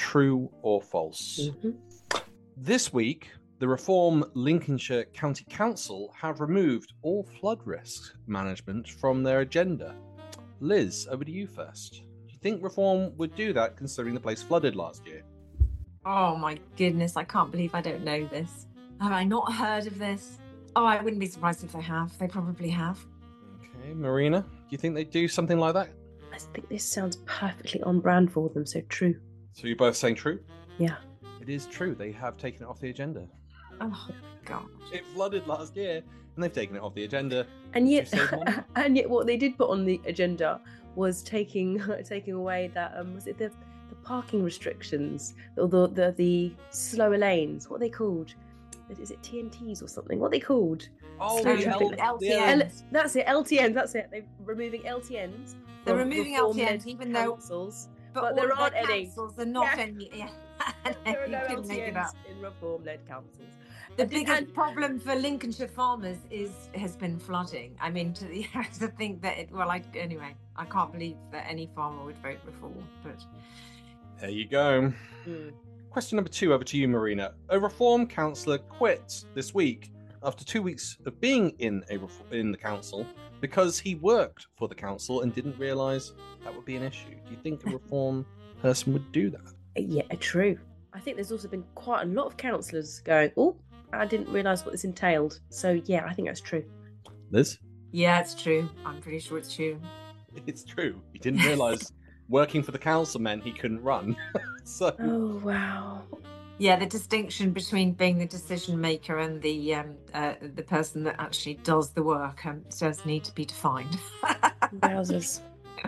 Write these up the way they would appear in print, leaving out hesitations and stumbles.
true or false. This week, the Reform Lincolnshire County Council have removed all flood risk management from their agenda. Liz, over to you first. Do you think Reform would do that considering the place flooded last year? Oh my goodness, I can't believe I don't know this. Have I not heard of this? Oh, I wouldn't be surprised if they have. They probably have. Okay, Marina, do you think they'd do something like that? I think this sounds perfectly on brand for them, so true. So you're both saying true? Yeah. It is true. They have taken it off the agenda. Oh, God. It flooded last year, and they've taken it off the agenda. And yet, to save money. and yet, what they did put on the agenda was taking away that was it the parking restrictions or the slower lanes? What are they called? Is it TNTs or something? What are they called? Oh, Slow the traffic. LTNs. That's it. LTNs. That's it. They're removing LTNs. They're from removing reform-led LTNs, even though. councils, But but all there of aren't their any. councils are not Yeah. any. Yeah. There are You no couldn't make it LTNs up. in reform-led councils. The And- biggest and- problem for Lincolnshire farmers has been flooding. I mean, to think that anyway, I can't believe that any farmer would vote Reform. But There you go. Hmm. Question number 2, over to you, Marina. A Reform councillor quit this week after 2 weeks of being in the council because he worked for the council and didn't realise that would be an issue. Do you think a Reform person would do that? Yeah, true. I think there's also been quite a lot of councillors going, oh, I didn't realise what this entailed. So, yeah, I think that's true. Liz? yeah, it's true. I'm pretty sure it's true. It's true. He didn't realise working for the council meant he couldn't run. So Oh, wow. Yeah, the distinction between being the decision maker and the person that actually does the work does need to be defined. Wowzers.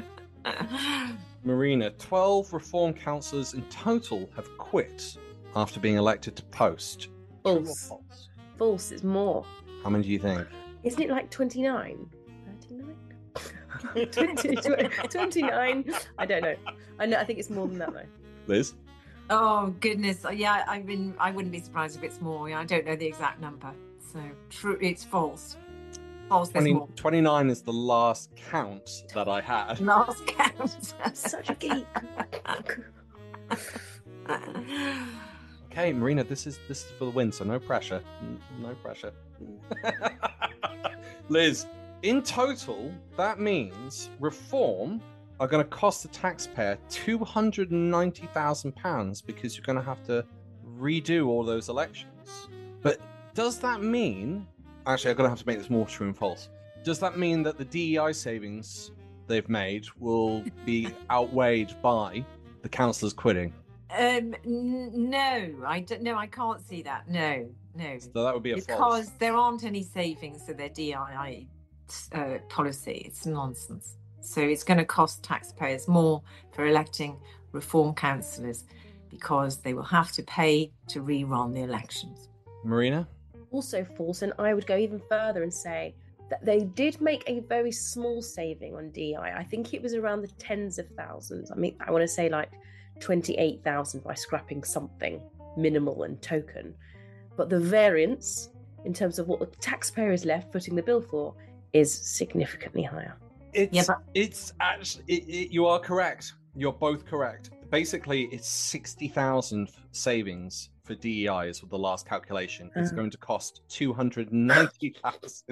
Marina, 12 Reform councillors in total have quit after being elected to post. True or False. false? False, it's more. How many do you think? Isn't it like 29? 39? 29? I don't know. I think it's more than that, though. Liz? Oh goodness, yeah, I wouldn't be surprised if it's more. Yeah, I don't know the exact number, so true. It's false. False. There's more. 29 is the last count that I had. Last count. Such a geek. Okay, Marina, this is for the win, so no pressure. No pressure. Liz, in total, that means Reform are going to cost the taxpayer £290,000 because you're going to have to redo all those elections. But does that mean... Actually, I'm going to have to make this more true and false. Does that mean that the DEI savings they've made will be outweighed by the councillors quitting? No, I don't. No, I can't see that. No. So that would be a false. Because there aren't any savings to their DII policy. It's nonsense. So it's going to cost taxpayers more for electing Reform councillors because they will have to pay to rerun the elections. Marina? Also false, and I would go even further and say that they did make a very small saving on DI. I think it was around the tens of thousands. I mean, I want to say like 28,000 by scrapping something minimal and token. But the variance in terms of what the taxpayer is left footing the bill for is significantly higher. It's actually you are correct. You're both correct. Basically, it's 60,000 savings for DEI is the last calculation. It's going to cost 290,000.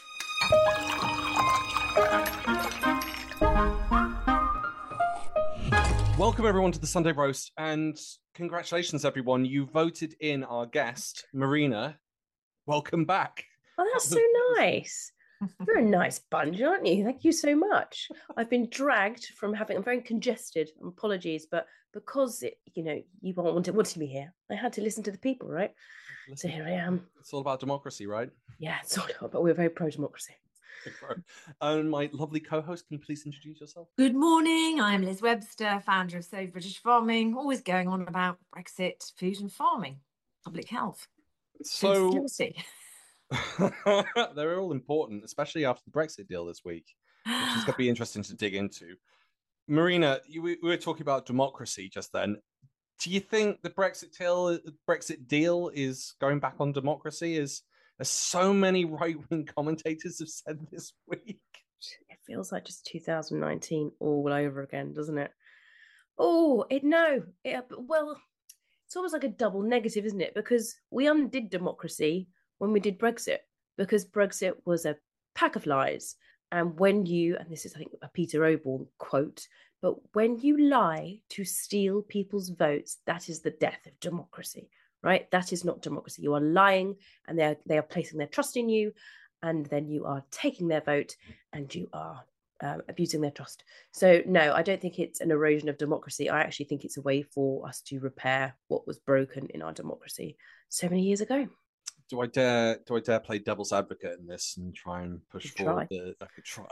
Welcome everyone to the Sunday Roast, and congratulations everyone. You voted in our guest, Marina. Welcome back. Oh, that's so nice. You're a nice bunch, aren't you? Thank you so much. I've been dragged from having, I'm very congested, apologies, but because you wanted me here, I had to listen to the people, right? Listen, So here I am. It's all about democracy, right? Yeah, sort of, but we're very pro-democracy. And my lovely co-host, can you please introduce yourself? Good morning. I'm Liz Webster, founder of Save British Farming, always going on about Brexit, food and farming, public health. So food security. they're all important, especially after the Brexit deal this week, which is going to be interesting to dig into. Marina, we were talking about democracy just then. Do you think the Brexit deal is going back on democracy, as so many right-wing commentators have said this week? It feels like just 2019 all over again, doesn't it? Oh, well, it's almost like a double negative, isn't it? Because we undid democracy when we did Brexit, because Brexit was a pack of lies. And and this is, I think, a Peter Oborne quote, but when you lie to steal people's votes, that is the death of democracy, right? That is not democracy. You are lying, and they are placing their trust in you, and then you are taking their vote, and you are abusing their trust. So no, I don't think it's an erosion of democracy. I actually think it's a way for us to repair what was broken in our democracy so many years ago. Do I dare play devil's advocate in this and try and push forward I could try.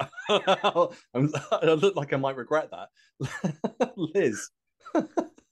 I look like I might regret that. Liz, what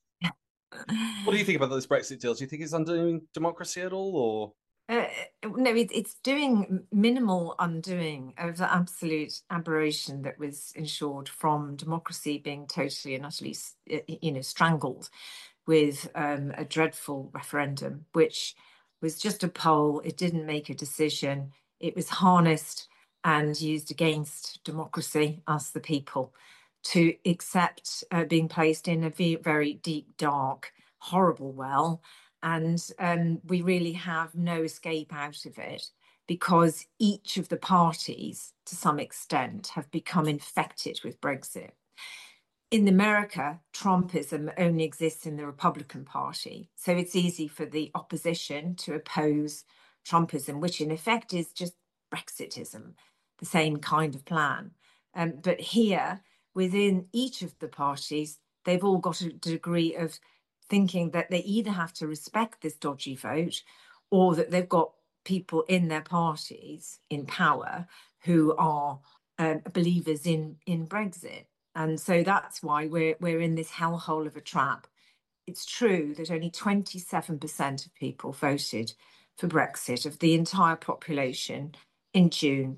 do you think about this Brexit deal? Do you think it's undoing democracy at all, or? No, it's doing minimal undoing of the absolute aberration that was ensured from democracy being totally and utterly, strangled with a dreadful referendum, which was just a poll. It didn't make a decision. It was harnessed and used against democracy, us the people, to accept being placed in a very deep, dark, horrible well. And we really have no escape out of it, because each of the parties, to some extent, have become infected with Brexit. In America, Trumpism only exists in the Republican Party. So it's easy for the opposition to oppose Trumpism, which in effect is just Brexitism, the same kind of plan. But here, within each of the parties, they've all got a degree of thinking that they either have to respect this dodgy vote, or that they've got people in their parties in power who are believers in Brexit. And so that's why we're in this hellhole of a trap. It's true that only 27% of people voted for Brexit of the entire population in June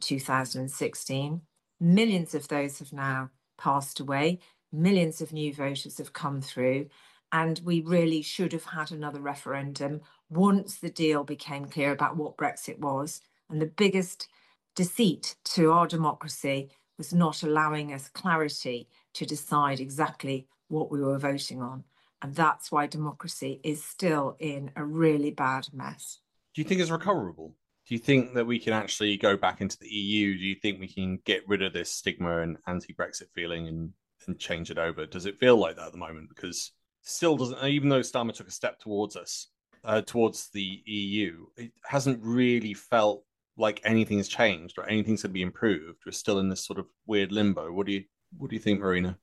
2016. Millions of those have now passed away. Millions of new voters have come through. And we really should have had another referendum once the deal became clear about what Brexit was. And the biggest deceit to our democracy was not allowing us clarity to decide exactly what we were voting on. And that's why democracy is still in a really bad mess. Do you think it's recoverable? Do you think that we can actually go back into the EU? Do you think we can get rid of this stigma and anti-Brexit feeling and change it over? Does it feel like that at the moment? Because still doesn't, even though Starmer took a step towards us, towards the EU, it hasn't really felt like anything's changed or anything's going to be improved. We're still in this sort of weird limbo. What do you think, Marina?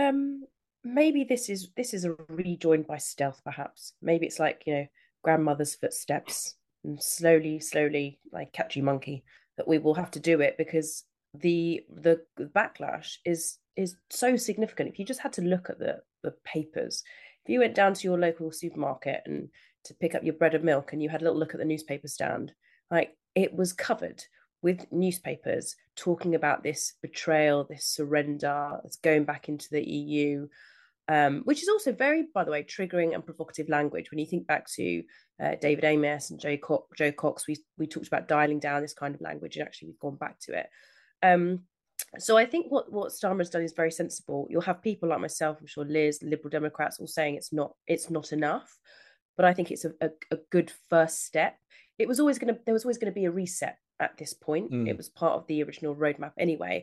Maybe this is a rejoin by stealth, perhaps. Maybe it's like, grandmother's footsteps, and slowly, like catch you monkey, that we will have to do it, because the backlash is so significant. If you just had to look at the papers, if you went down to your local supermarket and to pick up your bread and milk, and you had a little look at the newspaper stand, like, it was covered with newspapers talking about this betrayal, this surrender, it's going back into the EU, which is also very, by the way, triggering and provocative language. When you think back to David Amess and Jo Cox, we talked about dialing down this kind of language, and actually we've gone back to it. So I think what Starmer has done is very sensible. You'll have people like myself, I'm sure Liz, Liberal Democrats, all saying it's not enough, but I think it's a good first step. There was always going to be a reset at this point. It was part of the original roadmap anyway.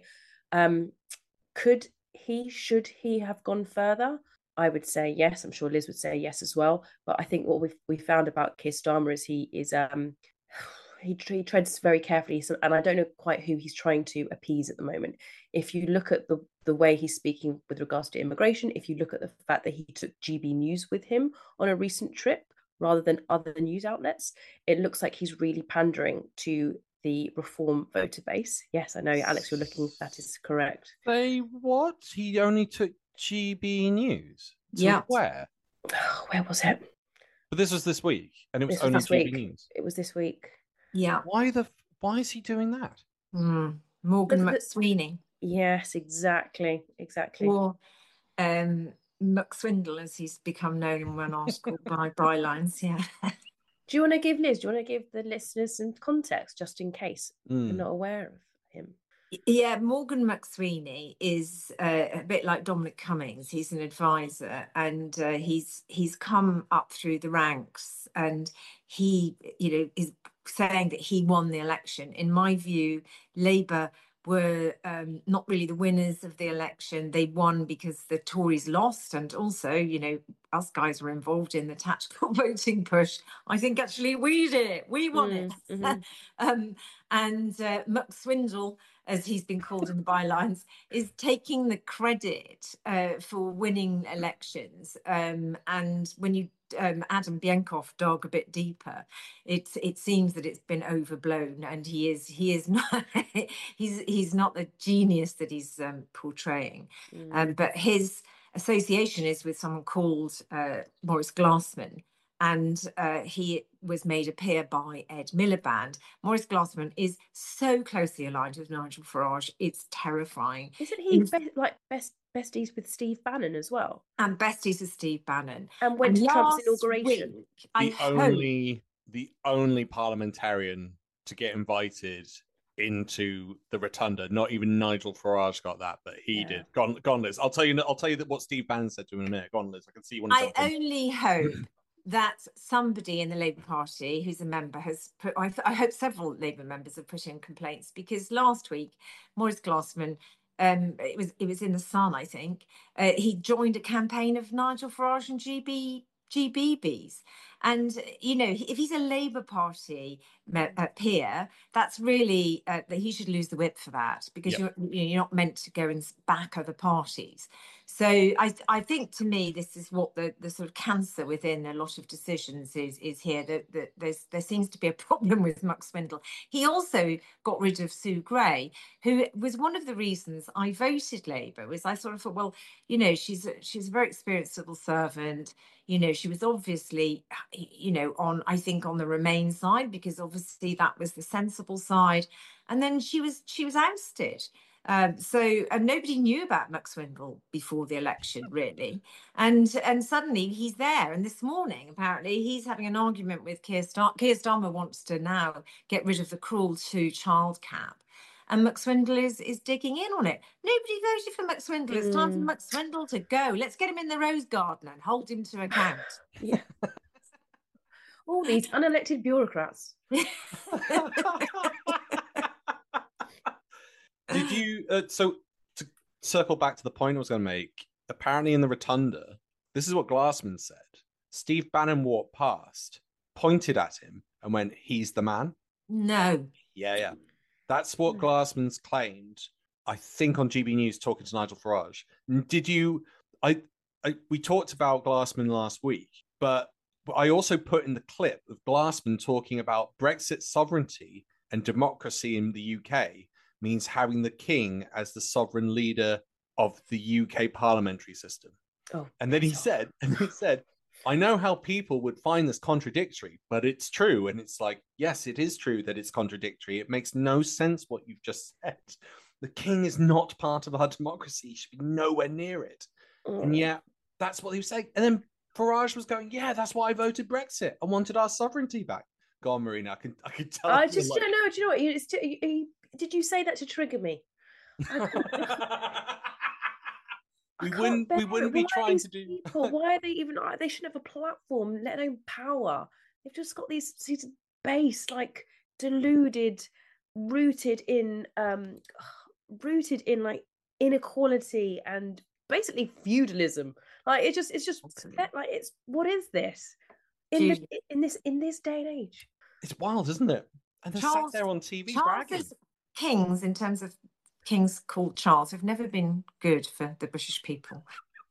Should he have gone further? I would say yes. I'm sure Liz would say yes as well. But I think what we found about Keir Starmer is he treads very carefully, and I don't know quite who he's trying to appease at the moment. If you look at the way he's speaking with regards to immigration, if you look at the fact that he took GB News with him on a recent trip rather than other news outlets, it looks like he's really pandering to the Reform voter base. Yes, I know, Alex, you're looking, that is correct. Say what? He only took GB News? Yeah. Where? Where was it? But this was this week, and it was only GB News. It was this week. Yeah. Why is he doing that? Morgan McSweeney. Yes, exactly. Or McSwindle, as he's become known in one article by Bylines. Yeah. Do you want to give the listeners some context, just in case they're not aware of him? Yeah, Morgan McSweeney is a bit like Dominic Cummings. He's an advisor, and he's come up through the ranks, and he, is saying that he won the election. In my view, Labour were not really the winners of the election. They won because the Tories lost, and also, us guys were involved in the tactical voting push. I think actually we did it. We won it. And McSwindle, as he's been called in the bylines, is taking the credit for winning elections. And when you Adam Bienkov dug a bit deeper, it seems that it's been overblown, and he is not he's not the genius that he's portraying. But his association is with someone called Maurice Glassman, and he was made a peer by Ed Miliband. Maurice Glassman is so closely aligned with Nigel Farage, it's terrifying. Isn't he besties with Steve Bannon as well? And besties with Steve Bannon. And went to Trump's inauguration. The only parliamentarian to get invited into the rotunda. Not even Nigel Farage got that, but he did. Go on, Liz. I'll tell you what Steve Bannon said to him in a minute. Go on, Liz. I can see you want to jump in. I only hope that somebody in the Labour Party who's a member has put, I hope several Labour members have put in complaints, because last week Maurice Glassman, it was in the Sun, I think, he joined a campaign of Nigel Farage and GBBs. And, if he's a Labour Party peer, that's really, that he should lose the whip for that, because you're not meant to go and back other parties. So I think, to me, this is what the sort of cancer within a lot of decisions is here, that there seems to be a problem with McSwindle. He also got rid of Sue Gray, who was one of the reasons I voted Labour, was I sort of thought, well, she's a very experienced civil servant. She was obviously, on the Remain side, because obviously that was the sensible side. And then she was ousted. And nobody knew about McSwindle before the election, really. And suddenly he's there. And this morning, apparently, he's having an argument with Keir Starmer. Keir Starmer wants to now get rid of the Cruel 2 child cap. And McSwindle is digging in on it. Nobody voted for McSwindle. It's time for McSwindle to go. Let's get him in the Rose Garden and hold him to account. Yeah. All these unelected bureaucrats. Did you, so to circle back to the point I was going to make, apparently in the rotunda, this is what Glassman said. Steve Bannon walked past, pointed at him, and went, "He's the man." No. Yeah. That's what Glassman's claimed, I think, on GB News, talking to Nigel Farage. Did you, we talked about Glassman last week, but I also put in the clip of Glassman talking about Brexit sovereignty and democracy in the UK means having the king as the sovereign leader of the UK parliamentary system. And then he said, I know how people would find this contradictory, but it's true. And it's like, yes, it is true that it's contradictory. It makes no sense what you've just said. The king is not part of our democracy. He should be nowhere near it. And yet, that's what he was saying. And then Farage was going, yeah, that's why I voted Brexit. I wanted our sovereignty back. Go on, Marina. I can tell. I just don't know. Do you know what? Did you say that to trigger me? We wouldn't be trying to do. People, why are they even? They shouldn't have a platform, let alone power. They've just got these base, like deluded, rooted in like inequality and basically feudalism. Like it's just like it's, what is this in this day and age? It's wild, isn't it? And they're sat there on TV bragging. Kings, in terms of kings called Charles, have never been good for the British people.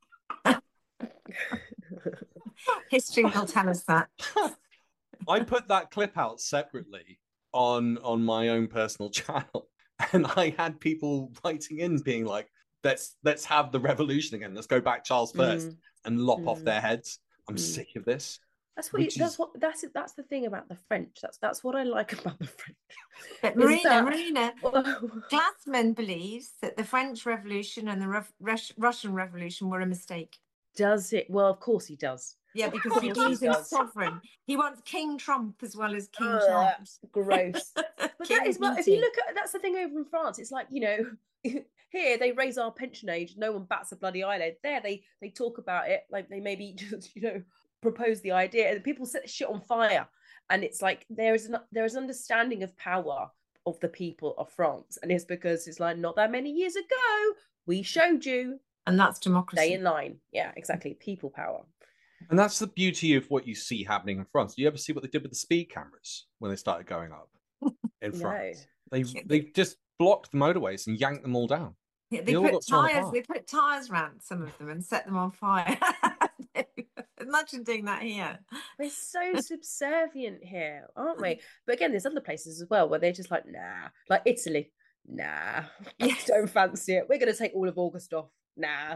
History will tell us that. I put that clip out separately on my own personal channel, and I had people writing in being like, let's have the revolution again. Let's go back Charles first and lop off their heads. I'm sick of this. That's the thing about the French. That's what I like about the French. But Marina, Glassman believes that the French Revolution and the Russian Revolution were a mistake. Does it? Well, of course he does. Yeah, because Of he course he calls him does. sovereign. He wants King Trump as well as King Ugh, Charles. gross. But King that is what, if you Meeting. look at, that's the thing over in France. It's like, here they raise our pension age. No one bats a bloody eyelid. There they talk about it. Like they maybe just, propose the idea and people set shit on fire. And it's like, there is an understanding of power of the people of France. And it's because it's like, not that many years ago, we showed you. And that's Stay democracy. in line. Yeah, exactly. People power. And that's the beauty of what you see happening in France. Do you ever see what they did with the speed cameras when they started going up in France? They just blocked the motorways and yanked them all down. Yeah, They all got torn apart. They put tires around some of them and set them on fire. Imagine doing that here. We're so subservient here, aren't we? But again, there's other places as well where they're just like, nah, like Italy, nah, Yes. don't fancy it. We're going to take all of August off. Nah.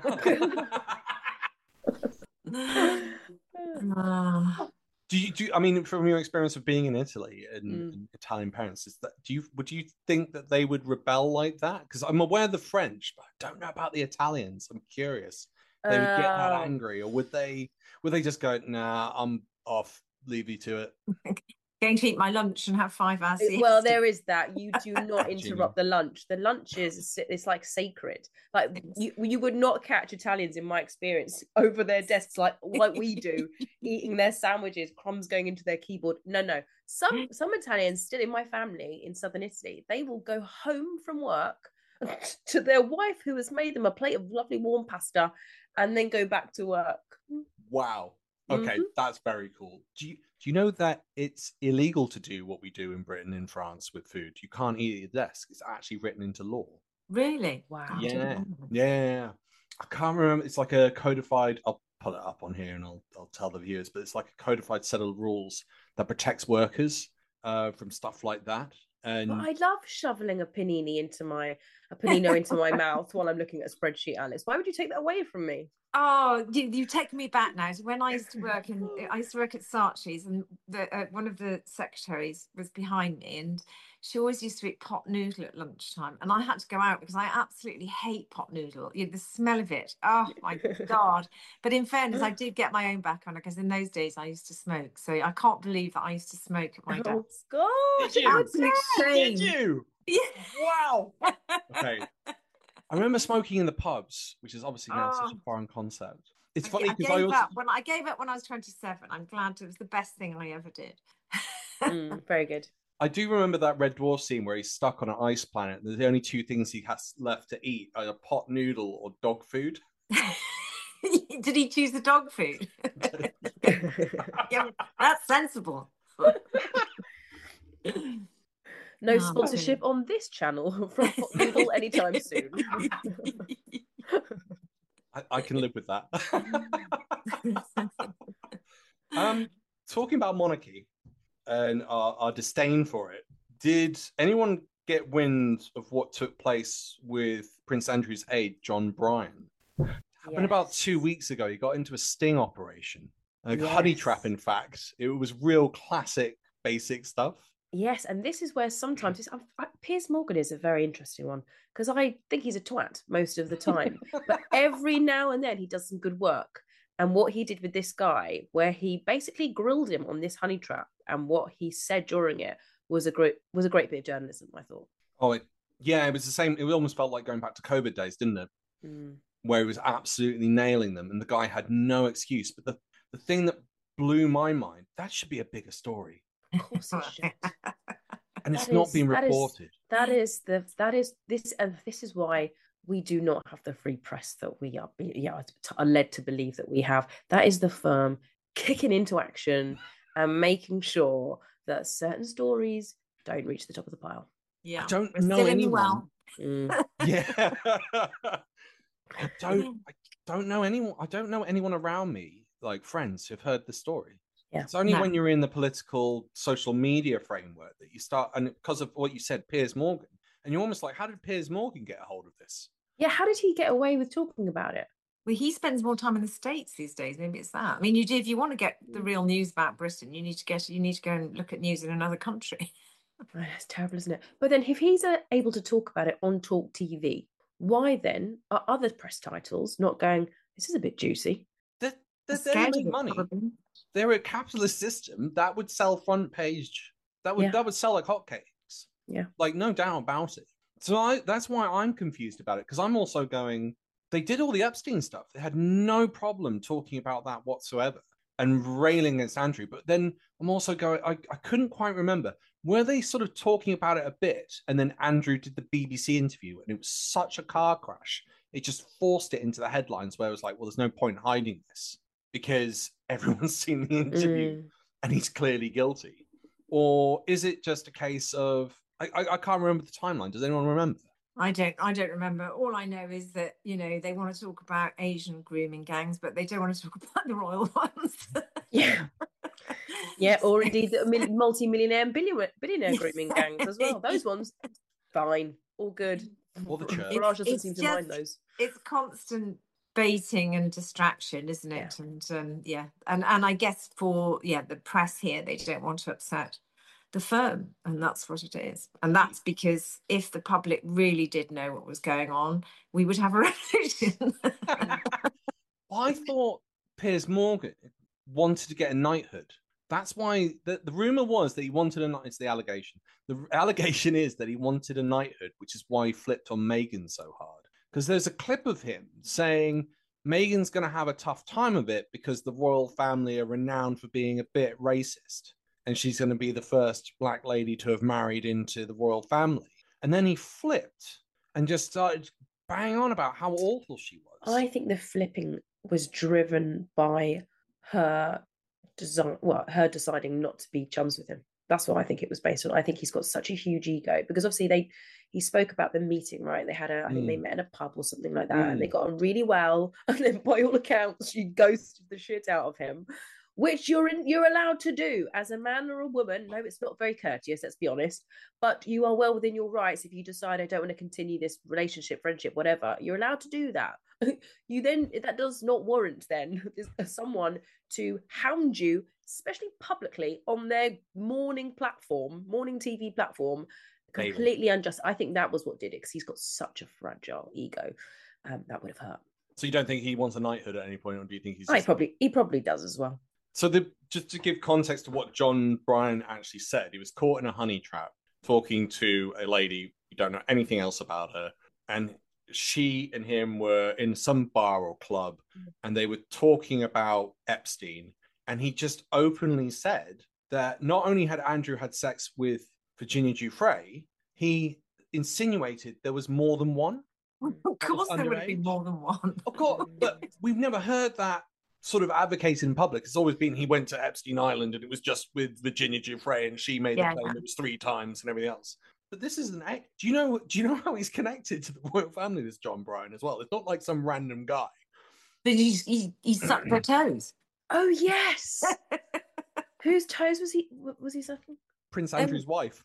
Do you? I mean, from your experience of being in Italy and Italian parents, would you think that they would rebel like that? Because I'm aware of the French, but I don't know about the Italians. I'm curious. They would get that angry, or would they just go, nah, I'm off, leave you to it? Going to eat my lunch and have 5 hours. Well, there is that. You do not interrupt the lunch. The lunch it's like sacred. Like you would not catch Italians, in my experience, over their desks like we do, eating their sandwiches, crumbs going into their keyboard. No. Some Italians still in my family in southern Italy, they will go home from work to their wife who has made them a plate of lovely warm pasta and then go back to work. Wow. Okay, that's very cool. Do you know that it's illegal to do what we do in Britain and France with food? You can't eat at your desk. It's actually written into law. Really? Wow. Yeah. I can't remember. It's like a codified. I'll pull it up on here and I'll tell the viewers. But it's like a codified set of rules that protects workers from stuff like that. And but I love shoveling a panino into my mouth while I'm looking at a spreadsheet, Alice. Why would you take that away from me? Oh, you take me back now. So when I used to work at Saatchi's, and one of the secretaries was behind me, and she always used to eat pot noodle at lunchtime, and I had to go out because I absolutely hate pot noodle. The smell of it. Oh my God! But in fairness, I did get my own back on it because in those days I used to smoke. So I can't believe that I used to smoke at my desk. Oh God! Did you? Yeah. Wow. Okay. I remember smoking in the pubs, which is obviously now such a foreign concept. It's funny because I gave up when I was 27. I'm glad it was the best thing I ever did. Very good. I do remember that Red Dwarf scene where he's stuck on an ice planet. There's the only 2 things he has left to eat: either pot noodle or dog food. Did he choose the dog food? Yeah, that's sensible. No sponsorship on this channel from Pot Noodle anytime soon. I can live with that. Talking about monarchy and our disdain for it, did anyone get wind of what took place with Prince Andrew's aide, John Bryan? Happened about 2 weeks ago. He got into a sting operation, honey trap, in fact. It was real classic, basic stuff. Yes, and this is where sometimes Piers Morgan is a very interesting one because I think he's a twat most of the time, but every now and then he does some good work. And what he did with this guy, where he basically grilled him on this honey trap, and what he said during it was a great bit of journalism, I thought. Oh, it was the same. It almost felt like going back to COVID days, didn't it? Where he was absolutely nailing them, and the guy had no excuse. But the thing that blew my mind, that should be a bigger story. Of course it should. And it's not being reported. This is why we do not have the free press that we are led to believe that we have. That is the firm kicking into action and making sure that certain stories don't reach the top of the pile. Yeah, I don't know anyone. Yeah. I don't know anyone. I don't know anyone around me, like friends, who've heard the story. Yeah. It's only when you're in the political social media framework that you start, and because of what you said, Piers Morgan, and you're almost like, how did Piers Morgan get a hold of this? Yeah, how did he get away with talking about it? Well, he spends more time in the States these days. Maybe it's that. I mean, if you want to get the real news about Britain, you need to go and look at news in another country. Oh, that's terrible, isn't it? But then if he's able to talk about it on Talk TV, why then are other press titles not going, this is a bit juicy? I'm They're going scared to of make it, money. probably. They're a capitalist system that would sell front page. That would sell like hotcakes. Yeah. Like, no doubt about it. So that's why I'm confused about it, because I'm also going, they did all the Epstein stuff. They had no problem talking about that whatsoever and railing against Andrew. But then I'm also going, I couldn't quite remember. Were they sort of talking about it a bit? And then Andrew did the BBC interview, and it was such a car crash. It just forced it into the headlines where it was like, well, there's no point hiding this because everyone's seen the interview and he's clearly guilty. Or is it just a case of, I can't remember the timeline. Does anyone remember? I don't remember. All I know is that, they want to talk about Asian grooming gangs, but they don't want to talk about the royal ones. Yeah. Yeah, or indeed the multi-millionaire and billionaire grooming gangs as well. Those ones, fine, all good. Or the church. Farage doesn't seem to mind those. It's constant baiting and distraction, isn't it? Yeah. And I guess for the press here, they don't want to upset the firm, and that's what it is. And that's because if the public really did know what was going on, we would have a revolution. I thought Piers Morgan wanted to get a knighthood. That's why the rumor was that he wanted a knighthood. It's the allegation. The allegation is that he wanted a knighthood, which is why he flipped on Meghan so hard. Because there's a clip of him saying Meghan's going to have a tough time of it because the royal family are renowned for being a bit racist. And she's going to be the first black lady to have married into the royal family. And then he flipped and just started banging on about how awful she was. I think the flipping was driven by her deciding not to be chums with him. That's what I think it was based on. I think he's got such a huge ego because obviously he spoke about the meeting, right? They had I think they met in a pub or something like that, and they got on really well. And then by all accounts, she ghosted the shit out of him, which you're allowed to do as a man or a woman. No, it's not very courteous, let's be honest, but you are well within your rights. If you decide I don't want to continue this relationship, friendship, whatever, you're allowed to do that. That does not warrant then someone to hound you, especially publicly on their morning TV platform, completely unjust. I think that was what did it, because he's got such a fragile ego. That would have hurt. So you don't think he wants a knighthood at any point, or do you think he's he probably does as well. So just to give context to what John Bryan actually said, he was caught in a honey trap talking to a lady. You don't know anything else about her. And she and him were in some bar or club, and they were talking about Epstein. And he just openly said that not only had Andrew had sex with Virginia Giuffre, he insinuated there was more than one. Of course there would be more than one. Of course, but we've never heard that sort of advocated in public. It's always been he went to Epstein Island and it was just with Virginia Giuffre and she made the claim it was 3 times and everything else. But this is an act. Do you know how he's connected to the royal family, this John Bryan, as well? It's not like some random guy. But he sucked their toes. Oh yes. Whose toes was he sucking? Prince Andrew's wife.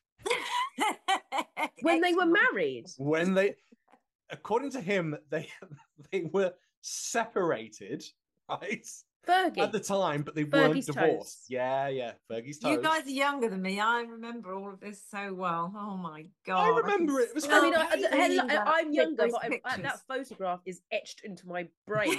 When they were married. When they, according to him, they were separated, right? Fergie. At the time, but they Fergie's weren't divorced. Toes. Yeah, Fergie's toes. You guys are younger than me. I remember all of this so well. Oh my God. I remember it. It was I'm younger, but that photograph is etched into my brain.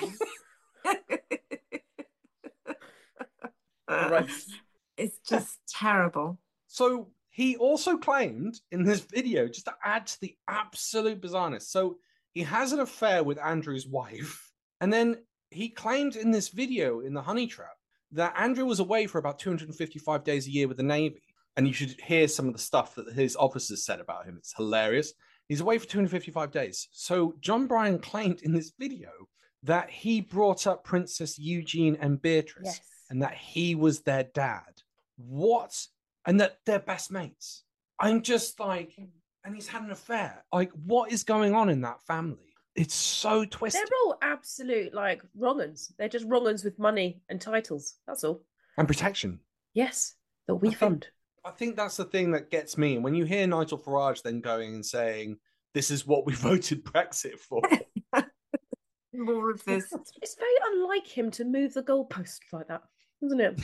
It's just terrible. So he also claimed in this video, just to add to the absolute bizarreness, so he has an affair with Andrew's wife, and then he claimed in this video in the honey trap that Andrew was away for about 255 days a year with the Navy. And you should hear some of the stuff that his officers said about him. It's hilarious. He's away for 255 days. So John Bryan claimed in this video that he brought up Princess Eugene and Beatrice, and that he was their dad. What? And that they're best mates. I'm just like, and he's had an affair. Like, what is going on in that family? It's so twisted. They're all absolute wrong-uns. They're just wrong-uns with money and titles. That's all. And protection. Yes, that we fund. I think that's the thing that gets me. And when you hear Nigel Farage then going and saying, this is what we voted Brexit for. More of this. It's very unlike him to move the goalposts like that, isn't it?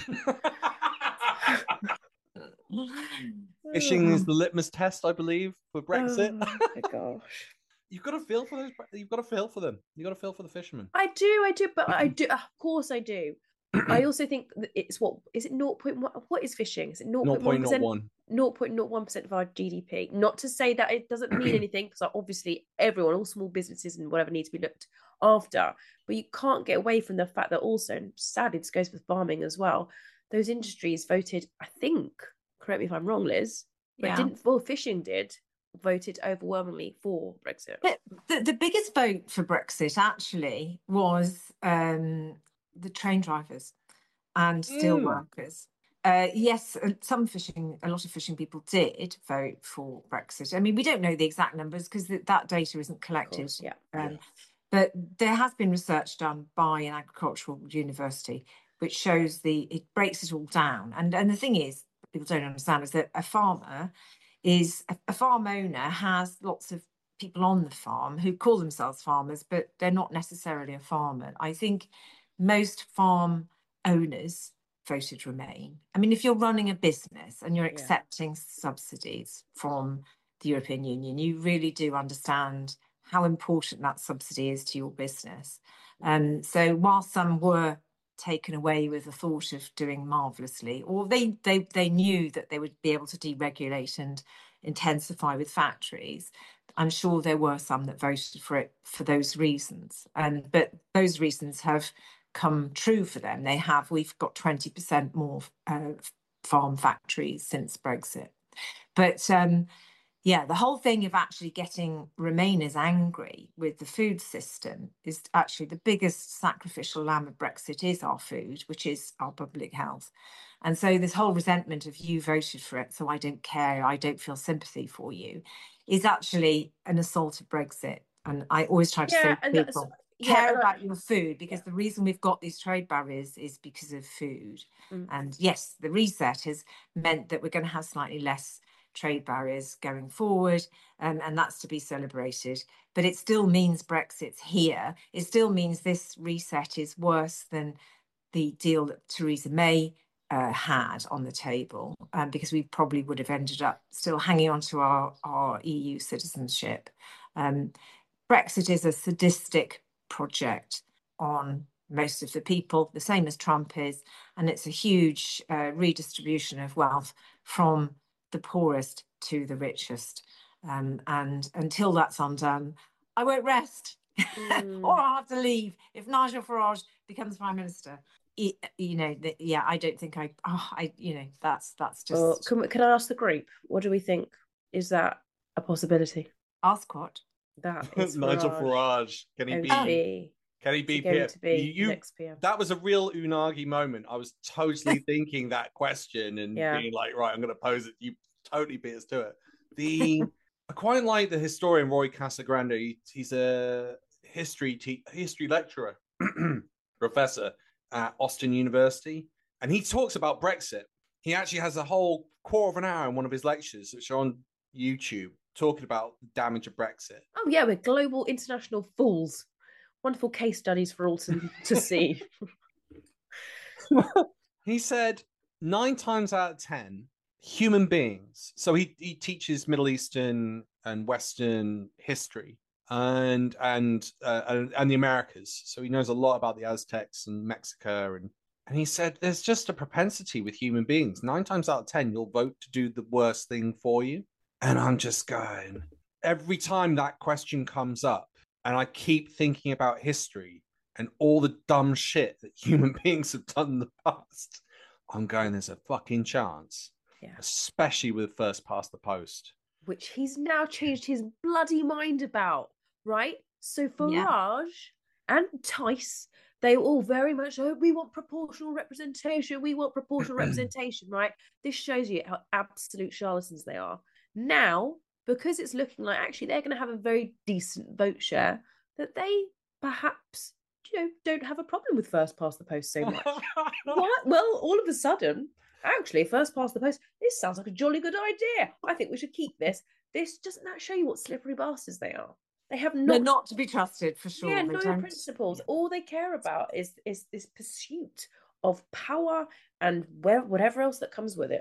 Fishing is the litmus test, I believe, for Brexit. Oh my gosh. you've got to feel for those. You've got to feel for them. You've got to feel for the fishermen. I do, but I do. Of course, I do. I also think that it's what is it 0.1? What is fishing? Is it 0.1%? 0.01% of our GDP. Not to say that it doesn't mean anything, because obviously everyone, all small businesses and whatever, need to be looked after. But you can't get away from the fact that also, and sadly, this goes with farming as well. Those industries voted, I think, correct me if I'm wrong, Liz, but fishing voted overwhelmingly for Brexit. The biggest vote for Brexit actually was the train drivers and steel workers. Yes, a lot of fishing people did vote for Brexit. I mean, we don't know the exact numbers because that data isn't collected. Course, yeah. But there has been research done by an agricultural university which shows it breaks it all down. And the thing is, people don't understand, is that a farm owner has lots of people on the farm who call themselves farmers, but they're not necessarily a farmer. I think most farm owners voted Remain. I mean, if you're running a business and you're accepting subsidies from the European Union, you really do understand how important that subsidy is to your business. So while some were taken away with the thought of doing marvellously, or they knew that they would be able to deregulate and intensify with factories, I'm sure there were some that voted for it for those reasons. But those reasons have come true for them. We've got 20% more farm factories since Brexit. But the whole thing of actually getting Remainers angry with the food system is actually the biggest sacrificial lamb of Brexit is our food, which is our public health. And so this whole resentment of you voted for it, so I don't care, I don't feel sympathy for you, is actually an assault of Brexit. And I always try to say to people, care about your food, because the reason we've got these trade barriers is because of food. And yes, the reset has meant that we're going to have slightly less trade barriers going forward, and that's to be celebrated. But it still means Brexit's here. It still means this reset is worse than the deal that Theresa May had on the table, because we probably would have ended up still hanging on to our EU citizenship. Brexit is a sadistic project on most of the people, the same as Trump is, and it's a huge redistribution of wealth from the poorest to the richest. And until that's undone, I won't rest, or I'll have to leave if Nigel Farage becomes Prime Minister. I don't think that's just. Well, can I ask the group? What do we think? Is that a possibility? Ask what? That is Nigel Farage. Can he be? Can he be PM? Next PM? That was a real Unagi moment. I was totally thinking that question and being like, right, I'm going to pose it. You totally beat us to it. I quite like the historian Roy Casagrande. He's a history lecturer, professor at Austin University, and he talks about Brexit. He actually has a whole quarter of an hour in one of his lectures, which are on YouTube, talking about the damage of Brexit. Oh yeah, we're global international fools. Wonderful case studies for all to see. He said 9 times out of 10, human beings. So he teaches Middle Eastern and Western history and the Americas. So he knows a lot about the Aztecs and Mexico. And he said there's just a propensity with human beings. 9 times out of 10, you'll vote to do the worst thing for you. And I'm just going, every time that question comes up, and I keep thinking about history and all the dumb shit that human beings have done in the past, I'm going, there's a fucking chance. Yeah. Especially with first past the post. Which he's now changed his bloody mind about, right? So Farage and Tice, they all very much, we want proportional representation. We want proportional representation, right? This shows you how absolute charlatans they are. Now, because it's looking like actually they're going to have a very decent vote share, that they perhaps, don't have a problem with first past the post so much. What? Well, all of a sudden, actually, first past the post, this sounds like a jolly good idea. I think we should keep this. This doesn't that show you what slippery bastards they are? They have They're not to be trusted, for sure. Yeah, no principles. Yeah. All they care about is this pursuit of power and whatever else that comes with it.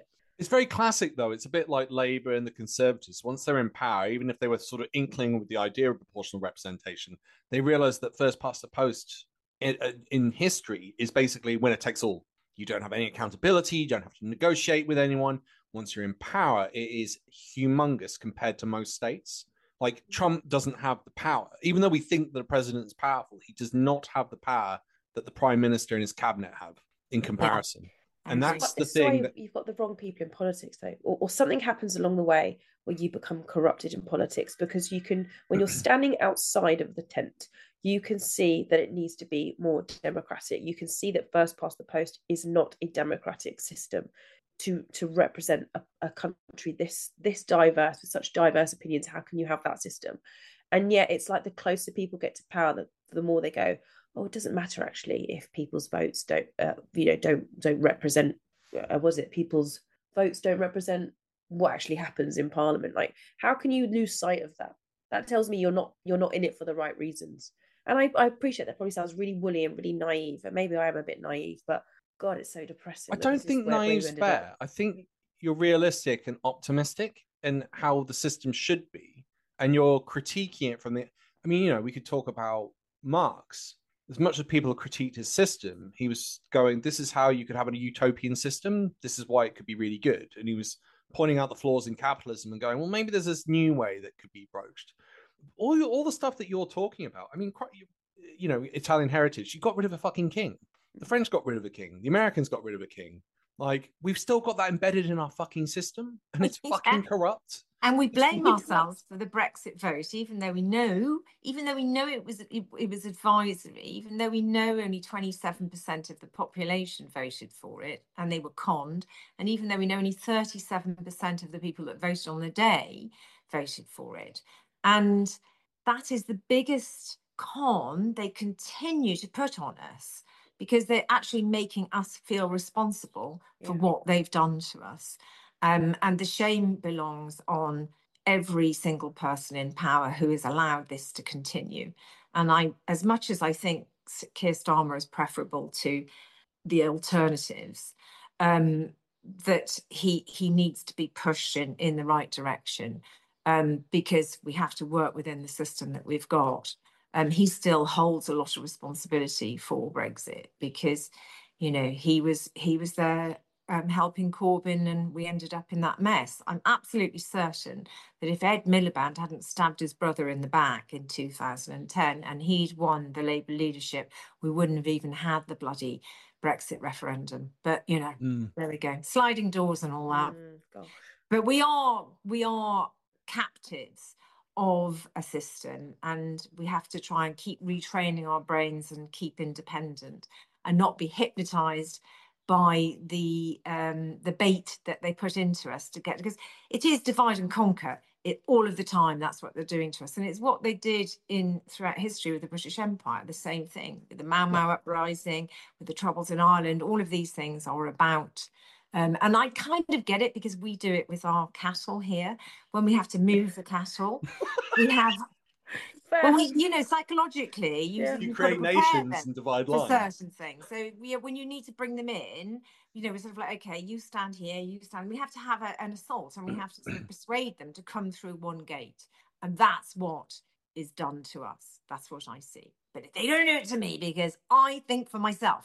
It's very classic, though. It's a bit like Labour and the Conservatives. Once they're in power, even if they were sort of inkling with the idea of proportional representation, they realise that first past the post in history is basically winner takes all. You don't have any accountability. You don't have to negotiate with anyone. Once you're in power, it is humongous compared to most states. Like, Trump doesn't have the power. Even though we think that the president is powerful, he does not have the power that the prime minister and his cabinet have in comparison. Yeah. And that's the It's thing. You've got the wrong people in politics, though, or something happens along the way where you become corrupted in politics, because you can, when you're standing outside of the tent, you can see that it needs to be more democratic. You can see that first past the post is not a democratic system to represent a country this diverse, with such diverse opinions. How can you have that system? And yet it's like the closer people get to power, the more they go, oh, it doesn't matter actually if people's votes don't represent. Was it people's votes don't represent what actually happens in Parliament? Like, how can you lose sight of that? That tells me you're not in it for the right reasons. And I appreciate that probably sounds really woolly and really naive, and maybe I am a bit naive, but God, it's so depressing. I don't think naive's fair. I think you're realistic and optimistic in how the system should be, and you're critiquing it from the. I mean, we could talk about Marx. As much as people critiqued his system, he was going, this is how you could have a utopian system. This is why it could be really good. And he was pointing out the flaws in capitalism and going, well, maybe there's this new way that could be broached. All the stuff that you're talking about. I mean, Italian heritage, you got rid of a fucking king. The French got rid of a king. The Americans got rid of a king. Like, we've still got that embedded in our fucking system, and it's fucking corrupt. And we blame ourselves for the Brexit vote, even though we know it was advisory, even though we know only 27% of the population voted for it and they were conned, and even though we know only 37% of the people that voted on the day voted for it. And that is the biggest con they continue to put on us, because they're actually making us feel responsible for what they've done to us. And the shame belongs on every single person in power who has allowed this to continue. And as much as I think Keir Starmer is preferable to the alternatives, that he needs to be pushed in the right direction, because we have to work within the system that we've got. He still holds a lot of responsibility for Brexit, because, he was there helping Corbyn, and we ended up in that mess. I'm absolutely certain that if Ed Miliband hadn't stabbed his brother in the back in 2010 and he'd won the Labour leadership, we wouldn't have even had the bloody Brexit referendum. But, there we go. Sliding doors and all that. But we are captives of a system, and we have to try and keep retraining our brains and keep independent and not be hypnotized by the bait that they put into us to get, because it is divide and conquer it all of the time. That's what they're doing to us, and it's what they did throughout history with the British Empire. The same thing with the Mau Mau uprising, with the Troubles in Ireland. All of these things are about, and I kind of get it, because we do it with our cattle here. When we have to move the cattle, we have. Well, psychologically, you create nations and divide lines for certain things. So when you need to bring them in, we're sort of like, okay, you stand here, you stand. We have to have an assault, and we have to sort of persuade them to come through one gate, and that's what is done to us. That's what I see. But they don't do it to me, because I think for myself.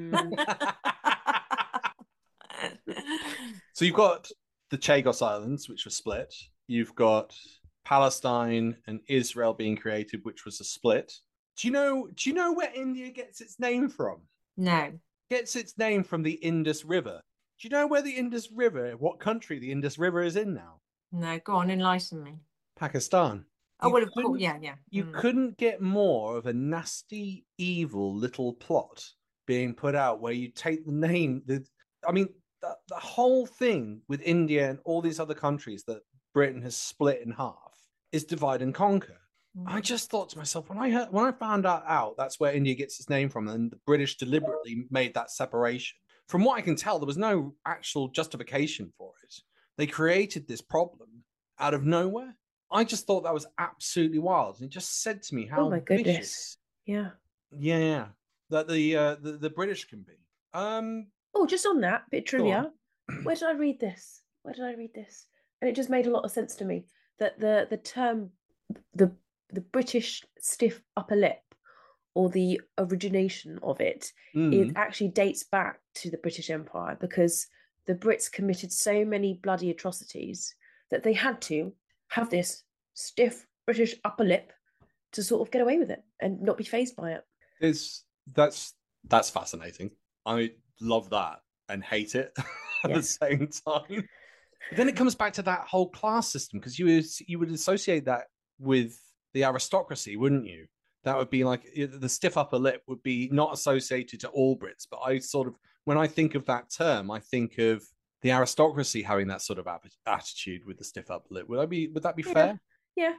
So you've got the Chagos Islands, which were split. You've got Palestine and Israel being created, which was a split. Do you know where India gets its name from? No. It gets its name from the Indus River. Do you know where the Indus River, what country the Indus River is in now? No, go on, enlighten me. Pakistan. Oh, well, of course, yeah. You couldn't get more of a nasty, evil little plot being put out, where you take the name. The whole thing with India and all these other countries that Britain has split in half is divide and conquer. I just thought to myself, when I found out that's where India gets its name from, and the British deliberately made that separation. From what I can tell, there was no actual justification for it. They created this problem out of nowhere. I just thought that was absolutely wild, and it just said to me how vicious. Yeah. That the British can be. Just on that bit of trivia. where did I read this? Where did I read this? And it just made a lot of sense to me that the term the the British stiff upper lip, or the origination of it, it Mm. actually dates back to the British Empire, because the Brits committed so many bloody atrocities that they had to have this stiff British upper lip to sort of get away with it and not be fazed by it. Is that's fascinating. I love that and hate it at the Yes. same time. But then it comes back to that whole class system, because you would associate that with the aristocracy, wouldn't you? That would be like the stiff upper lip would be not associated to all Brits, but I sort of, when I think of that term, I think of the aristocracy having that sort of attitude with the stiff upper lip. Would that be Yeah. fair? Yeah.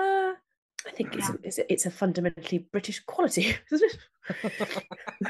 I think it's a fundamentally British quality, isn't it?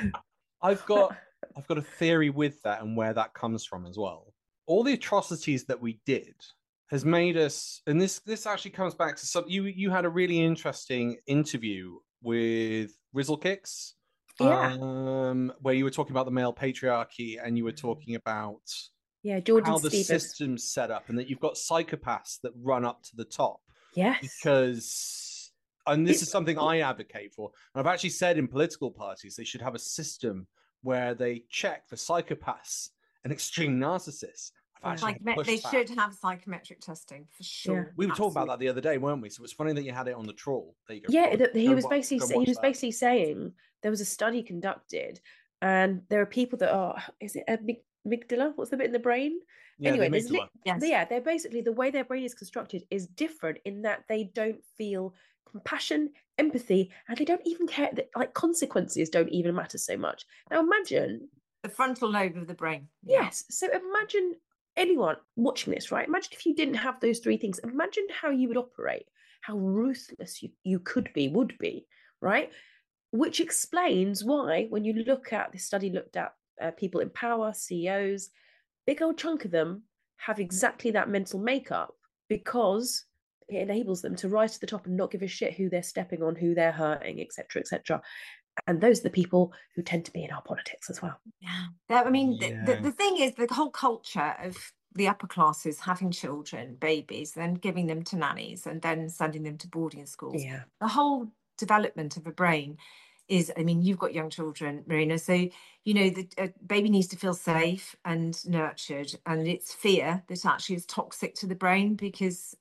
I've got a theory with that and where that comes from as well. All the atrocities that we did has made us, and this actually comes back to some. You had a really interesting interview with Rizzle Kicks, Yeah. where you were talking about the male patriarchy, and you were talking about Yeah, Jordan how the Stevens. system's set up, and that you've got psychopaths that run up to the top. Yes. Because, and this is something I advocate for, and I've actually said in political parties they should have a system where they check for psychopaths and extreme narcissists. They should have psychometric testing for sure. Yeah. We were talking about that the other day, weren't we? So it's funny that you had it on the trawl. There you go. Yeah, he was Go watch that. basically saying there was a study conducted, and there are people that are, is it amygdala? What's the bit in the brain? Yeah, Anyway, the amygdala. Yes. yeah, they're basically, the way their brain is constructed is different in that they don't feel compassion, empathy, and they don't even care that, like, consequences don't even matter so much. Now imagine the frontal lobe of the brain. Yes. So imagine anyone watching this, right? Imagine if you didn't have those three things. Imagine how you would operate, how ruthless you would be, right? Which explains why, when you look at this study, looked at people in power, CEOs, big old chunk of them have exactly that mental makeup, because it enables them to rise to the top and not give a shit who they're stepping on, who they're hurting, etc., etc. And those are the people who tend to be in our politics as well. Yeah. I mean, the thing is, the whole culture of the upper classes having children, babies, then giving them to nannies and then sending them to boarding schools. Yeah. The whole development of a brain is, I mean, you've got young children, Marina, so you know the baby needs to feel safe and nurtured, and it's fear that actually is toxic to the brain, because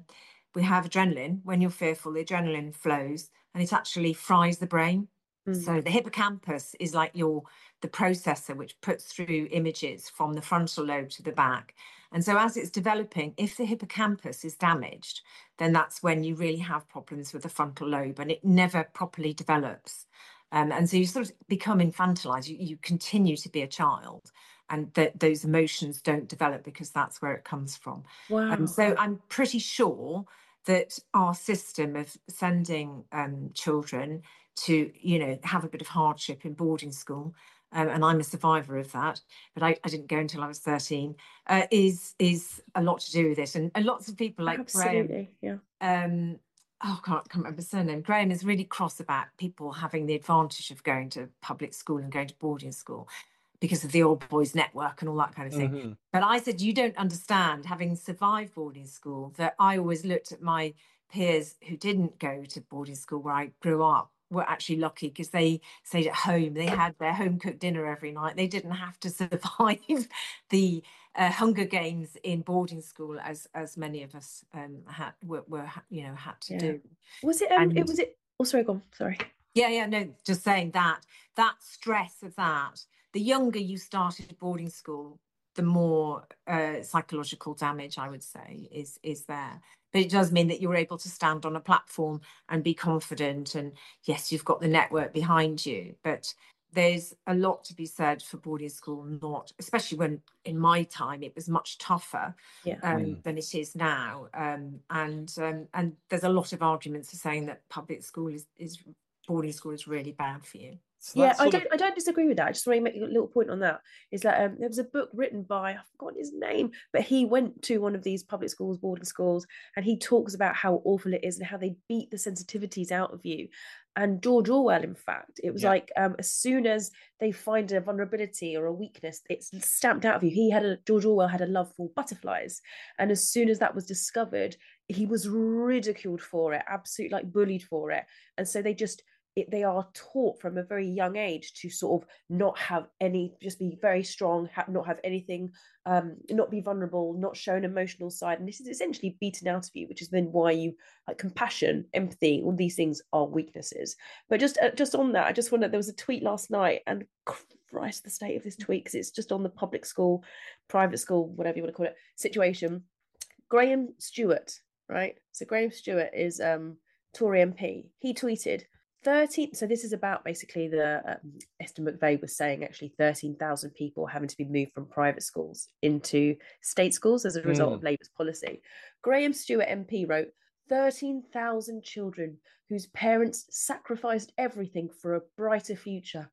we have adrenaline. When you're fearful, the adrenaline flows and it actually fries the brain. So the hippocampus is like the processor which puts through images from the frontal lobe to the back. And so as it's developing, if the hippocampus is damaged, then that's when you really have problems with the frontal lobe, and it never properly develops. And so you sort of become infantilized. You continue to be a child, and those emotions don't develop because that's where it comes from. Wow. So I'm pretty sure that our system of sending children to, you know, have a bit of hardship in boarding school, and I'm a survivor of that, but I didn't go until I was 13, is a lot to do with it. And lots of people like Absolutely, Graham, I can't remember his surname. Graham is really cross about people having the advantage of going to public school and going to boarding school because of the old boys network and all that kind of thing. Mm-hmm. But I said, you don't understand, having survived boarding school, that I always looked at my peers who didn't go to boarding school where I grew up were actually lucky, because they stayed at home. They had their home cooked dinner every night. They didn't have to survive the Hunger Games in boarding school as many of us had to do. Was it? Was it? Oh, sorry, go on. Sorry. Yeah, no, just saying that stress of that. The younger you started boarding school, the more psychological damage, I would say, is there. But it does mean that you're able to stand on a platform and be confident. And yes, you've got the network behind you. But there's a lot to be said for boarding school, especially when in my time it was much tougher than it is now. And there's a lot of arguments for saying that public school is boarding school is really bad for you. So Yeah, that's sort of I don't disagree with that. I just want to make a little point on that. Is that there was a book written by, I've forgotten his name, but he went to one of these public schools, boarding schools, and he talks about how awful it is and how they beat the sensitivities out of you. And George Orwell, in fact, it was Yeah. like as soon as they find a vulnerability or a weakness, it's stamped out of you. George Orwell had a love for butterflies, and as soon as that was discovered, he was ridiculed for it, absolutely like bullied for it, and so they are taught from a very young age to sort of not have any, just be very strong, not have anything, not be vulnerable, not show an emotional side. And this is essentially beaten out of you, which is then why you like compassion, empathy, all these things are weaknesses. But just on that, I just wonder, there was a tweet last night, and Christ, the state of this tweet, because it's just on the public school, private school, whatever you want to call it, situation. Graham Stewart, right? So Graham Stewart is Tory MP. He tweeted, 13, so this is about basically the Esther McVey was saying actually 13,000 people having to be moved from private schools into state schools as a result of Labour's policy. Graham Stewart MP wrote, 13,000 children whose parents sacrificed everything for a brighter future.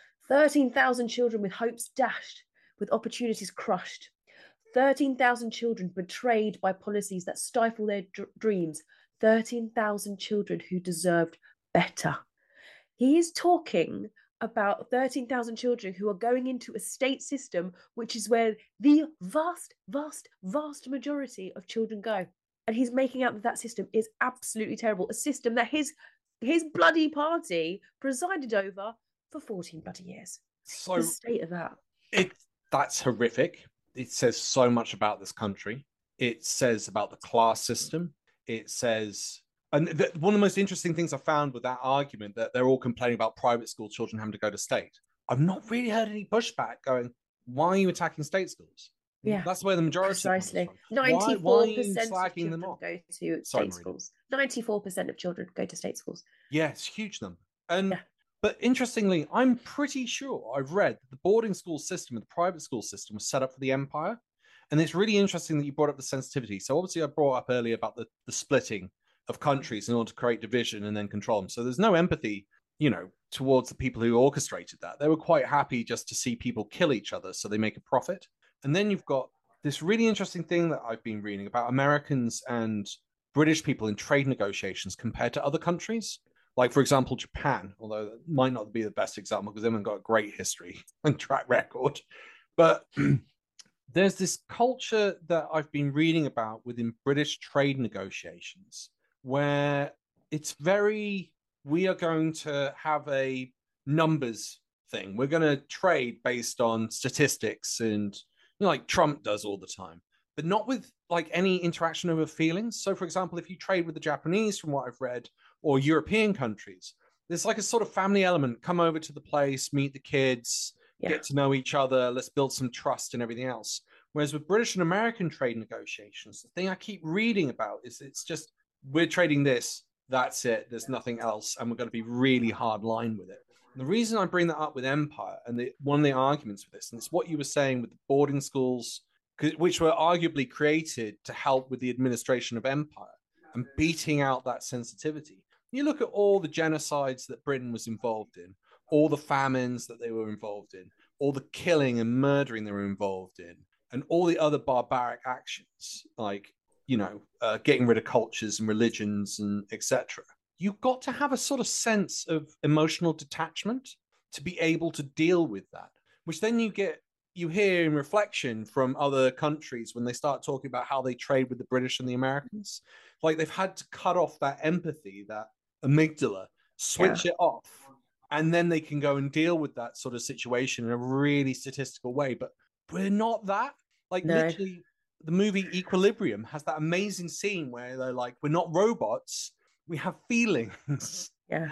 13,000 children with hopes dashed, with opportunities crushed. 13,000 children betrayed by policies that stifle their dreams. 13,000 children who deserved better. He is talking about 13,000 children who are going into a state system, which is where the vast, vast, vast majority of children go. And he's making out that system is absolutely terrible, a system that his bloody party presided over for 14 bloody years. So the state of that. That's horrific. It says so much about this country. It says about the class system. It says... And one of the most interesting things I found with that argument, that they're all complaining about private school children having to go to state, I've not really heard any pushback going, why are you attacking state schools? Yeah, that's where the majority precisely. comes from. 94% why are you of slagging children them off? go to state schools. 94% of children go to state schools. Yeah, it's a huge number. But interestingly, I'm pretty sure I've read that the boarding school system and the private school system was set up for the empire. And it's really interesting that you brought up the sensitivity. So obviously I brought up earlier about the splitting of countries in order to create division and then control them. So there's no empathy, towards the people who orchestrated that. They were quite happy just to see people kill each other so they make a profit. And then you've got this really interesting thing that I've been reading about Americans and British people in trade negotiations compared to other countries. Like, for example, Japan, although that might not be the best example because they haven't got a great history and track record. But there's this culture that I've been reading about within British trade negotiations where it's we are going to have a numbers thing. We're going to trade based on statistics and like Trump does all the time, but not with like any interaction over feelings. So for example, if you trade with the Japanese, from what I've read, or European countries, there's like a sort of family element. Come over to the place, meet the kids, get to know each other. Let's build some trust and everything else. Whereas with British and American trade negotiations, the thing I keep reading about is it's just, we're trading this, that's it, there's nothing else, and we're going to be really hard line with it. And the reason I bring that up with empire, and one of the arguments for this, and it's what you were saying with the boarding schools, which were arguably created to help with the administration of empire and beating out that sensitivity. You look at all the genocides that Britain was involved in, all the famines that they were involved in, all the killing and murdering they were involved in, and all the other barbaric actions, like getting rid of cultures and religions and etc. You've got to have a sort of sense of emotional detachment to be able to deal with that, which then you hear in reflection from other countries when they start talking about how they trade with the British and the Americans. Like they've had to cut off that empathy, that amygdala, switch it off, and then they can go and deal with that sort of situation in a really statistical way. But we're not that. Literally, the movie Equilibrium has that amazing scene where they're like, we're not robots, we have feelings. Yeah.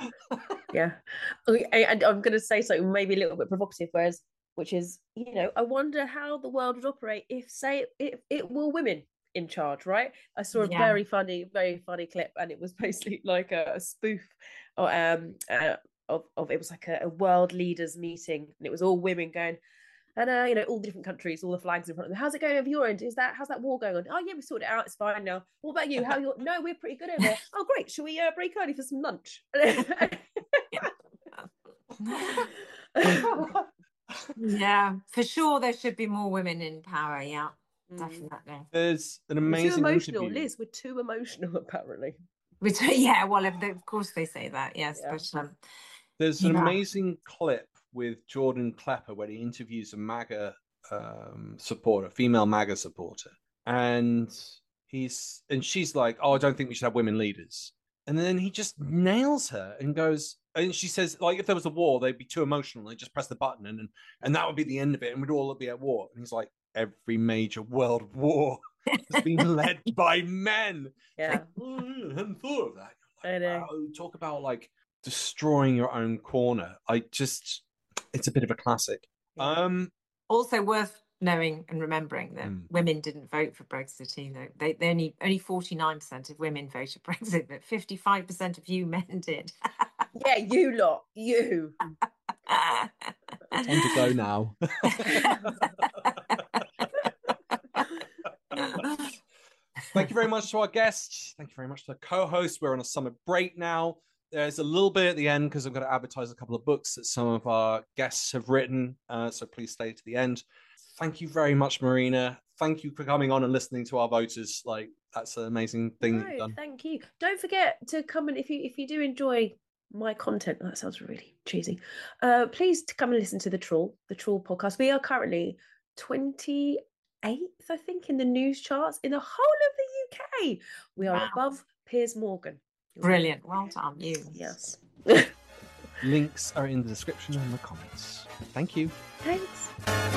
And I'm going to say something maybe a little bit provocative, which is, I wonder how the world would operate if, say, it were women in charge, right? I saw a very funny clip, and it was basically like a spoof of it was like a world leaders meeting, and it was all women going, and all the different countries, all the flags in front of them. How's it going over your end? How's that war going on? Oh yeah, we sorted it out. It's fine now. What about you? No, we're pretty good over there. Oh great. Shall we break early for some lunch? Yeah, for sure there should be more women in power. Yeah, Mm. definitely. There's an We're too amazing emotional, interview. Liz. We're too emotional, apparently. Yeah, well, of course they say that. Yes, Yeah. but There's an Yeah. amazing clip with Jordan Klepper where he interviews a MAGA supporter, female MAGA supporter, and she's like, "Oh, I don't think we should have women leaders." And then he just nails her and goes, and she says, like, if there was a war, they'd be too emotional. They'd just press the button and that would be the end of it, and we'd all be at war. And he's like, every major world war has been led by men. Yeah. Like, oh, I hadn't thought of that. Like, I know. wow, talk about like destroying your own corner. It's a bit of a classic. Yeah. Also worth knowing and remembering that women didn't vote for Brexit either. They only 49% of women voted Brexit, but 55% of you men did. Yeah, you lot, you. Time to go now. Thank you very much to our guests. Thank you very much to the co-host. We're on a summer break now. There's a little bit at the end because I'm going to advertise a couple of books that some of our guests have written. So please stay to the end. Thank you very much, Marina. Thank you for coming on and listening to our voters. Like, that's an amazing thing that you've done. Thank you. Don't forget to come and if you do enjoy my content, that sounds really cheesy. Please come and listen to the Trawl podcast. We are currently 28th, I think, in the news charts in the whole of the UK. We are above Piers Morgan. Brilliant. Well done, you. Yes. Links are in the description and the comments. Thank you. Thanks.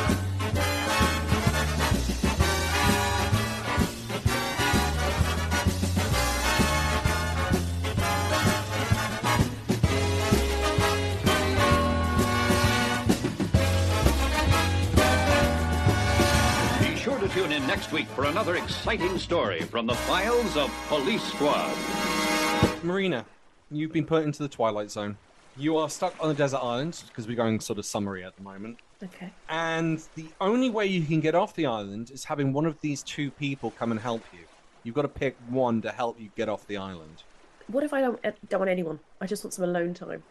Be sure to tune in next week for another exciting story from the files of Police Squad. Marina, you've been put into the Twilight Zone. You are stuck on a desert island, because we're going sort of summary at the moment. Okay. And the only way you can get off the island is having one of these two people come and help you. You've got to pick one to help you get off the island. What if I don't want anyone? I just want some alone time.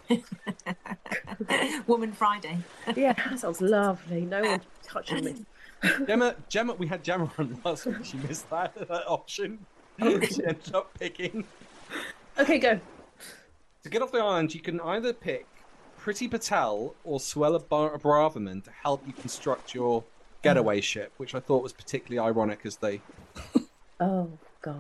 Woman Friday. Yeah, that sounds lovely. No one touching me. Gemma, we had Gemma on last week. She missed that option. She ended up picking. Okay, go. To get off the island, you can either pick Priti Patel or Suella Braverman to help you construct your getaway ship, which I thought was particularly ironic as they... Oh, gosh.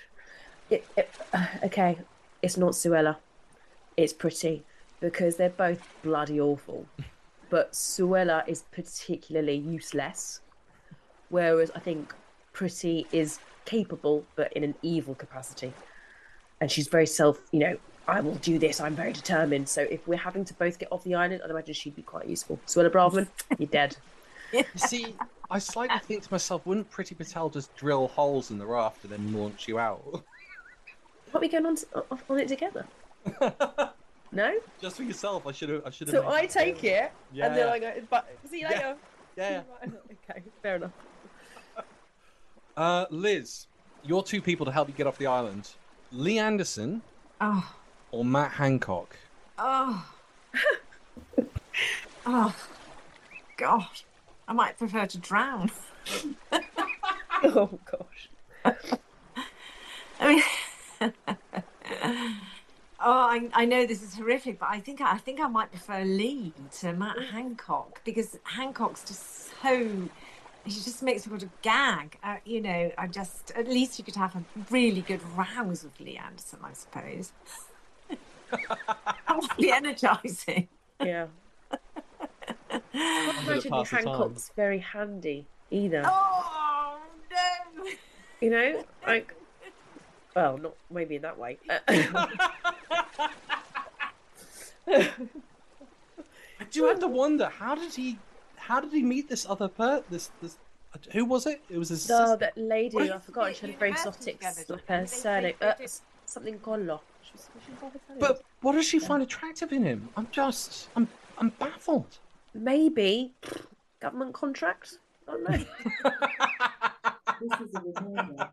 Okay, it's not Suella. It's Priti, because they're both bloody awful. But Suella is particularly useless, whereas I think Priti is capable, but in an evil capacity. And she's very I will do this, I'm very determined. So if we're having to both get off the island, I'd imagine she'd be quite useful. Suella Braverman, you're dead. See, I slightly think to myself, wouldn't Priti Patel just drill holes in the raft and then launch you out? What are we going on it together? No? Just for yourself, I should have. So I take it, Yeah. and then I go, but see you later. Yeah. Okay, fair enough. Liz, your two people to help you get off the island: Lee Anderson or Matt Hancock. Oh, God. I might prefer to drown. Oh, gosh. I mean, I know this is horrific, but I think I might prefer Lee to Matt Hancock, because Hancock's just he just makes me want to gag. At least you could have a really good rouse with Lee Anderson, I suppose. That would be energising. Yeah. I can't imagine Hancock's very handy either. Oh, no. Well, not maybe in that way. I do have to wonder, how did he meet this other this who was it? It was his sister. That lady, I forgot. She had a very exotic surname. Something Gollo. But what does she find attractive in him? I'm baffled. Maybe government contract. I don't know. This is a reminder.